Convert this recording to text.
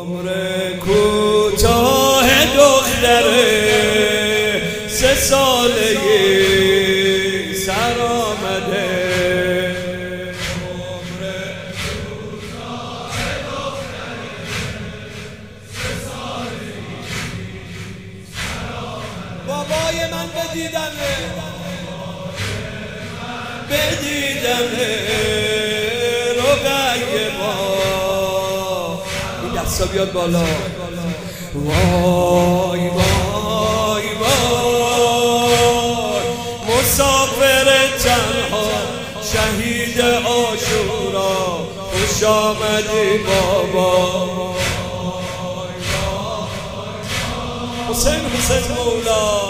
عمر کوتاه دختر 3 ساله سر آمده. عمر کوتاه دختر 3 ساله سر آمده. بابای من بدیدمه رقیه با این دستا بیاد بالا. وای وای وای مسافر تنها شهید عاشورا خوش آمدی بابا. حسین مولا